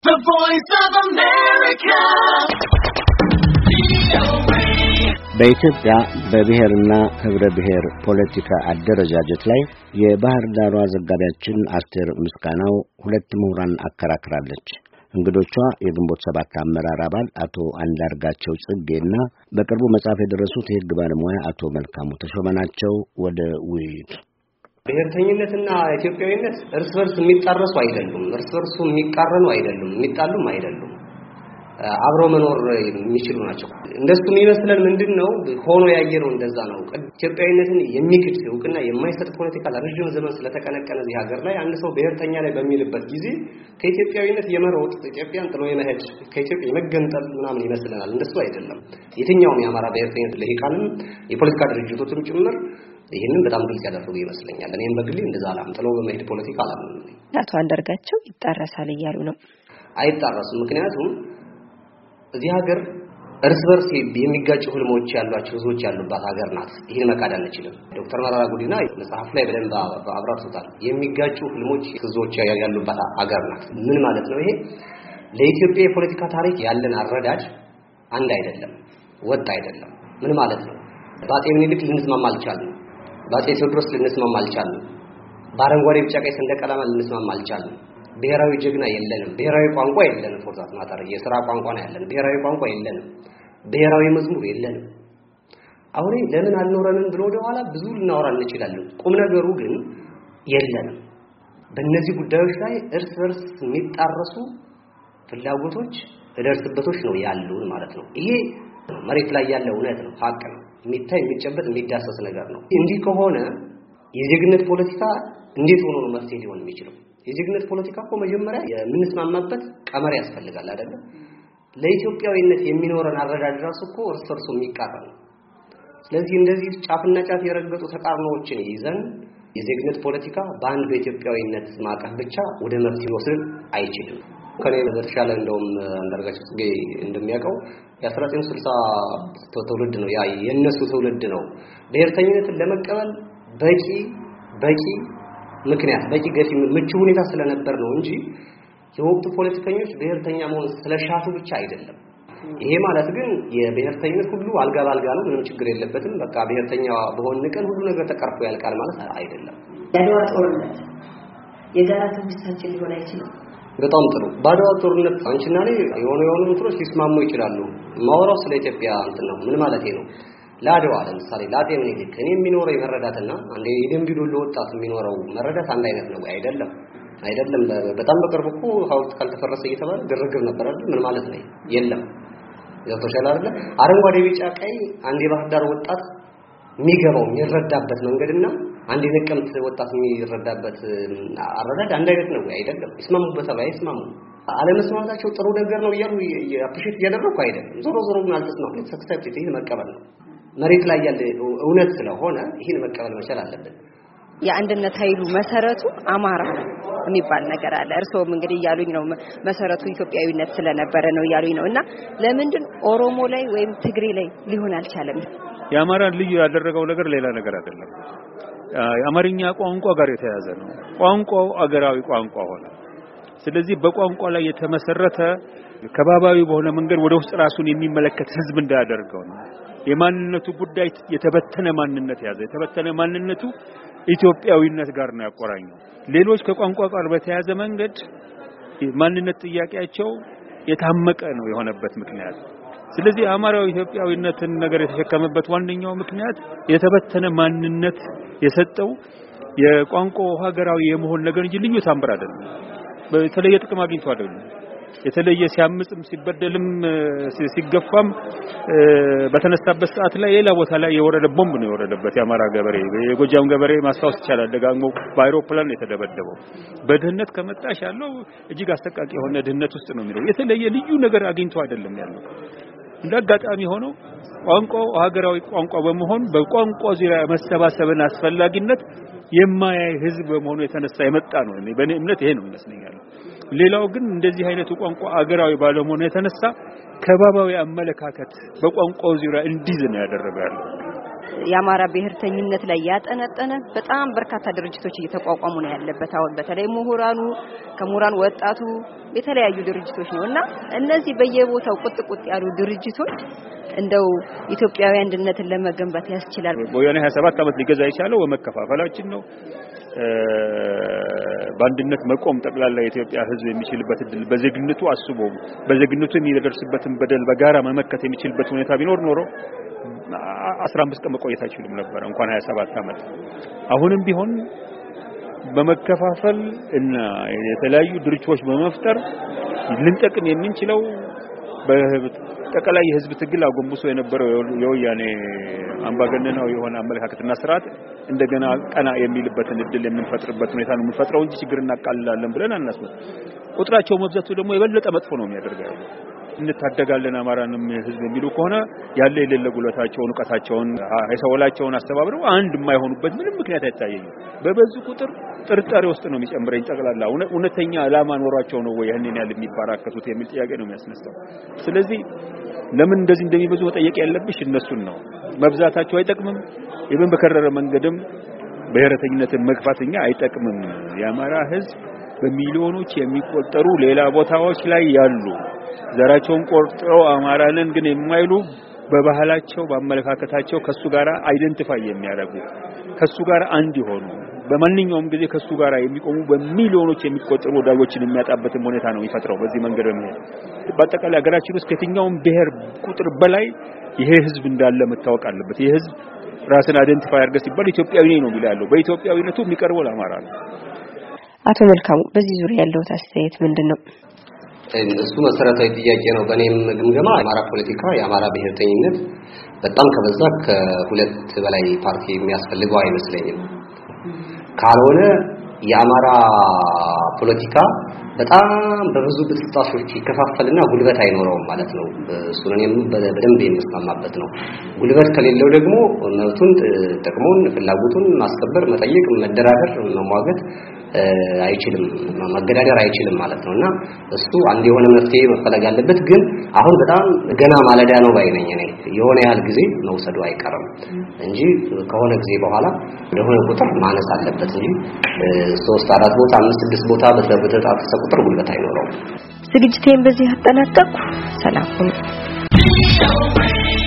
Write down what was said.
The Voice of America. በኢትዮጵያ በብሔርና ህብረ ብሔር ፖለቲካ አደረጃጀት ላይ የባህር ዳሯ ዘጋቢያችን አስቴር ምስጋናው ሁለት ምሁራን አከራክራለች። እንግዶቿ የግንቦት ሰባት አመራር አባል አቶ አንዳርጋቸው ጽጌና በቅርቡ መጽሐፍ የደረሱት የህግ ባለሙያ አቶ መልካሙ ተሾመ ናቸው። ወደ ውይይቱ ብሔርተኝነትና ኢትዮጵያዊነት እርስ በርስ የሚጣረሱ አይደሉም፣ እርስ በርሱ የሚቃረኑ አይደሉም፣ የሚጣሉም አይደሉም። አብሮ መኖር የሚችሉ ናቸው። እንደሱ የሚመስለን ምንድነው ሆኖ ያየነው እንደዛ ነው። ኢትዮጵያዊነትን የሚክድ እውቅና የማይሰጥ ፖለቲካ ለረጅም ዘመን ስለተቀነቀነ እዚህ ሀገር ላይ አንድ ሰው ብሔርተኛ ላይ በሚልበት ጊዜ ከኢትዮጵያዊነት የመሮጥ ኢትዮጵያን ጥሎ የመሄድ ከኢትዮጵያ የመገንጠል ምናምን ይመስለናል። እንደሱ አይደለም። የትኛውም የአማራ ብሔርተኝነት ለሂቃንም የፖለቲካ ድርጅቶችም ጭምር ይሄንን በጣም ግልጽ ያደረጉ ይመስለኛል። እኔም በግሌ እንደዛ አላም ጥሎ በመሄድ ፖለቲካ አላም። አቶ አንዳርጋቸው ይጣረሳል እያሉ ነው። አይጣረሱም። ምክንያቱም እዚህ ሀገር እርስ በርስ የሚጋጩ ህልሞች ያሏቸው ህዝቦች ያሉባት ሀገር ናት። ይሄን መካድ አንችልም። ዶክተር መረራ ጉዲና መጽሐፍ ላይ በደንብ አብራርቶታል። የሚጋጩ ህልሞች ህዝቦች ያሉባት ሀገር ናት። ምን ማለት ነው ይሄ? ለኢትዮጵያ የፖለቲካ ታሪክ ያለን አረዳድ አንድ አይደለም፣ ወጥ አይደለም። ምን ማለት ነው? በአፄ ምኒልክ ልንስማማ አልቻልንም። በአፄ ቴዎድሮስ ልንስማማ አልቻልንም። በአረንጓዴ ቢጫ ቀይ ሰንደቅ ዓላማ ልንስማማ አልቻልንም። ብሔራዊ ጀግና የለንም። ብሔራዊ ቋንቋ የለንም። ፎርዛት ማታረ የሥራ ቋንቋ ነው ያለን። ብሔራዊ ቋንቋ የለንም። ብሔራዊ መዝሙር የለንም። አሁን ለምን አልኖረንም ብሎ ወደኋላ ብዙ ልናወራ እንችላለን። ቁም ነገሩ ግን የለንም። በእነዚህ ጉዳዮች ላይ እርስ በርስ የሚጣረሱ ፍላጎቶች እደርስበቶች ነው ያሉን ማለት ነው። ይሄ መሬት ላይ ያለ እውነት ነው፣ ሀቅ ነው። የሚታይ የሚጨበጥ የሚዳሰስ ነገር ነው። እንዲህ ከሆነ የዜግነት ፖለቲካ እንዴት ሆኖ ነው መፍትሄ ሊሆን የሚችለው? የዜግነት ፖለቲካ እኮ መጀመሪያ የምንስማማበት ቀመር ያስፈልጋል አይደል? ለኢትዮጵያዊነት የሚኖረን አረዳድ ራሱ እኮ እርስ በርሱ የሚቃረን ነው። ስለዚህ እንደዚህ ጫፍና ጫፍ የረገጡ ተቃርኖዎችን ይዘን የዜግነት ፖለቲካ በአንድ በኢትዮጵያዊነት ማቀፍ ብቻ ወደ መፍትሄ ሊወስድ አይችልም። ከኔ በተሻለ እንደውም አንዳርጋቸው ጽጌ እንደሚያውቀው የ1960 ትውልድ ነው፣ ያ የነሱ ትውልድ ነው። ብሔርተኝነትን ለመቀበል በቂ ምክንያት በቂ ገፊ ምቹ ሁኔታ ስለነበር ነው እንጂ የወቅቱ ፖለቲከኞች ብሔርተኛ መሆን ስለሻቱ ብቻ አይደለም። ይሄ ማለት ግን የብሔርተኝነት ሁሉ አልጋ ባልጋ ነው፣ ምንም ችግር የለበትም፣ በቃ ብሔርተኛ በሆነ ቀን ሁሉ ነገር ተቀርፎ ያልቃል ማለት አይደለም። የአድዋ ጦርነት የጋራ ትውስታችን ሊሆን አይችልም። በጣም ጥሩ። በአድዋ ጦርነት አንቺና እኔ የሆነ እንትሮች ሊስማሙ ይችላሉ። ማወራው ስለ ኢትዮጵያ እንትን ነው። ምን ማለት ነው? ለአድዋ ለምሳሌ ለአጤ ምኒልክ እኔ የሚኖረው መረዳትና አንዴ የደምቢ ዶሎ ወጣት የሚኖረው መረዳት አንድ አይነት ነው አይደለም። በጣም በቅርብ እኮ ሐውልት ካልተፈረሰ እየተባለ ግርግር ነበር አይደል? ምን ማለት ነው? የለም ያተሻለ አይደል? አረንጓዴ ቢጫ ቀይ አንዴ ባህር ዳር ወጣት የሚገባው የሚረዳበት መንገድና አንዴ ነቀምት ወጣት የሚረዳበት አረዳድ አንድ አይነት ነው አይደለም? ይስማሙበታል አይስማሙ? አለመስማማታቸው ጥሩ ነገር ነው እያሉ አፕሪሺየት እያደረጉ አይደለም። ዞሮ ግን አልተስማሙም። ሰክሰፕት ይሄ መቀበል ነው። መሬት ላይ ያለ እውነት ስለሆነ ይሄን መቀበል መቻል አለብን። የአንድነት ኃይሉ መሰረቱ አማራ የሚባል ነገር አለ። እርሶም እንግዲህ ያሉኝ ነው መሰረቱ ኢትዮጵያዊነት ስለነበረ ነው ያሉኝ ነው። እና ለምንድን ኦሮሞ ላይ ወይም ትግሬ ላይ ሊሆን አልቻለም? የአማራ ልዩ ያደረገው ነገር ሌላ ነገር አይደለም። የአማርኛ ቋንቋ ጋር የተያያዘ ነው። ቋንቋው አገራዊ ቋንቋ ሆነ። ስለዚህ በቋንቋ ላይ የተመሰረተ ከባባዊ በሆነ መንገድ ወደ ውስጥ ራሱን የሚመለከት ህዝብ እንዳያደርገው ነው። የማንነቱ ጉዳይ የተበተነ ማንነት ያዘ። የተበተነ ማንነቱ ኢትዮጵያዊነት ጋር ነው ያቆራኘው። ሌሎች ከቋንቋ ጋር በተያያዘ መንገድ ማንነት ጥያቄያቸው የታመቀ ነው የሆነበት ምክንያት። ስለዚህ አማራው ኢትዮጵያዊነትን ነገር የተሸከመበት ዋነኛው ምክንያት የተበተነ ማንነት የሰጠው የቋንቋው ሀገራዊ የመሆን ነገር እንጂ ልዩ ታምር አይደለም። በተለየ ጥቅም አግኝቶ አይደለም። የተለየ ሲያምጽም ሲበደልም ሲገፋም በተነሳበት ሰዓት ላይ ሌላ ቦታ ላይ የወረደ ቦምብ ነው የወረደበት። የአማራ ገበሬ የጎጃም ገበሬ ማስታወስ ይቻላል። ደጋግሞ በአይሮፕላን የተደበደበው በድህነት ከመጣሽ ያለው እጅግ አስተቃቂ የሆነ ድህነት ውስጥ ነው የሚለው። የተለየ ልዩ ነገር አግኝቶ አይደለም ያለው። እንዳጋጣሚ ሆኖ ቋንቋው ሀገራዊ ቋንቋ በመሆን በቋንቋ ዙሪያ መሰባሰብን አስፈላጊነት የማያይ ህዝብ በመሆኑ የተነሳ የመጣ ነው። በእኔ እምነት ይሄ ነው ይመስለኛል። ሌላው ግን እንደዚህ አይነቱ ቋንቋ አገራዊ ባለመሆኑ የተነሳ ከባባዊ አመለካከት በቋንቋው ዙሪያ እንዲዝ ነው ያደረጋል። የአማራ ብሔርተኝነት ላይ ያጠነጠነ በጣም በርካታ ድርጅቶች እየተቋቋሙ ነው ያለበት አሁን በተለይ ምሁራኑ ከምሁራን ወጣቱ የተለያዩ ድርጅቶች ነውና እነዚህ በየቦታው ቁጥቁጥ ያሉ ድርጅቶች እንደው ኢትዮጵያዊ አንድነትን ለመገንባት ያስችላል። ወያኔ 27 ዓመት ሊገዛ የቻለው በመከፋፈላችን ነው። በአንድነት መቆም ጠቅላላ የኢትዮጵያ ህዝብ የሚችልበት እድል በዜግነቱ አስቦ በዜግነቱ የሚደርስበትን በደል በጋራ መመከት የሚችልበት ሁኔታ ቢኖር ኖሮ 15 ቀን መቆየት አይችልም ነበር እንኳን 27 ዓመት። አሁንም ቢሆን በመከፋፈል እና የተለያዩ ድርጅቶች በመፍጠር ልንጠቅም የምንችለው በጠቅላላ የህዝብ ትግል አጎንብሶ የነበረው የወያኔ አምባገነናዊ የሆነ አመለካከትና ስርዓት እንደገና ቀና የሚልበትን እድል የምንፈጥርበት ሁኔታ ነው የምንፈጥረው እንጂ ችግር እናቃልላለን ብለን አናስብም። ቁጥራቸው መብዛቱ ደግሞ የበለጠ መጥፎ ነው የሚያደርገው። እንታደጋለን አማራንም ህዝብ የሚሉ ከሆነ ያለ የሌለ ጉልበታቸውን ዕውቀታቸውን አይሰወላቸውን አስተባብረው አንድ የማይሆኑበት ምንም ምክንያት አይታየኝም። በበዙ ቁጥር ጥርጣሬ ውስጥ ነው የሚጨምረኝ ጠቅላላ እውነተኛ ዓላማ ኖሯቸው ነው ወይ ያንን ያህል የሚባራከቱት የሚል ጥያቄ ነው የሚያስነሳው። ስለዚህ ለምን እንደዚህ እንደሚበዙ መጠየቅ ያለብሽ እነሱን ነው። መብዛታቸው አይጠቅምም። ይብን በከረረ መንገድም ብሔረተኝነትን መግፋትኛ አይጠቅምም። የአማራ ህዝብ በሚሊዮኖች የሚቆጠሩ ሌላ ቦታዎች ላይ ያሉ ዘራቸውን ቆርጠው አማራንን ግን የማይሉ በባህላቸው በአመለካከታቸው ከሱ ጋራ አይደንቲፋይ የሚያደርጉ ከሱ ጋር አንድ ይሆኑ በማንኛውም ጊዜ ከሱ ጋራ የሚቆሙ በሚሊዮኖች የሚቆጠሩ ወዳጆችን የሚያጣበትን ሁኔታ ነው የሚፈጥረው። በዚህ መንገድ ነው በአጠቃላይ ሀገራችን ውስጥ ከየትኛውም ብሔር ቁጥር በላይ ይሄ ህዝብ እንዳለ መታወቅ አለበት። ይሄ ህዝብ ራስን አይደንቲፋይ አድርገህ ሲባል ኢትዮጵያዊ ነው የሚላለው በኢትዮጵያዊነቱ የሚቀርበው ለአማራ ነው። አቶ መልካሙ በዚህ ዙሪያ ያለው አስተያየት ምንድነው? እሱ መሰረታዊ ጥያቄ ነው። በእኔም ግምገማ የአማራ ፖለቲካ የአማራ ብሔርተኝነት በጣም ከበዛ ከሁለት በላይ ፓርቲ የሚያስፈልገው አይመስለኝም። ካልሆነ የአማራ ፖለቲካ በጣም በብዙ ብጥስጣሾች ይከፋፈልና ጉልበት አይኖረውም ማለት ነው። እሱንም በደንብ የሚስማማበት ነው። ጉልበት ከሌለው ደግሞ መብቱን ጥቅሙን ፍላጎቱን ማስከበር መጠየቅ መደራደር መሟገት አይችልም መገዳደር አይችልም ማለት ነውና እሱ አንድ የሆነ መፍትሄ መፈለግ አለበት። ግን አሁን በጣም ገና ማለዳ ነው ባይነኝ እኔ የሆነ ያህል ጊዜ መውሰዱ አይቀርም እንጂ ከሆነ ጊዜ በኋላ ለሆነ ቁጥር ማነስ አለበት እንጂ 3 4 ቦታ 5 6 ቦታ በተጣጣሰ ቁጥር ጉልበት አይኖረውም። ዝግጅቴን በዚህ አጠናቀቅኩ። ሰላም ሁኑ።